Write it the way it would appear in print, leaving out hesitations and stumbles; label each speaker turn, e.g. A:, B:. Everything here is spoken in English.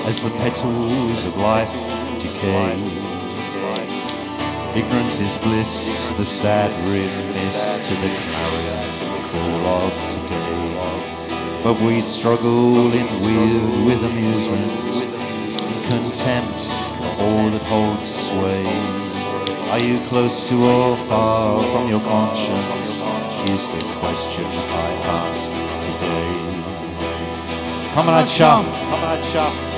A: as the petals of life decay. Ignorance is bliss, the sad remiss to the clarion call of today. But we struggle in weird with amusement, contempt for all that holds sway. Are you close to or far from your conscience, is the question I ask today. Come on, chum.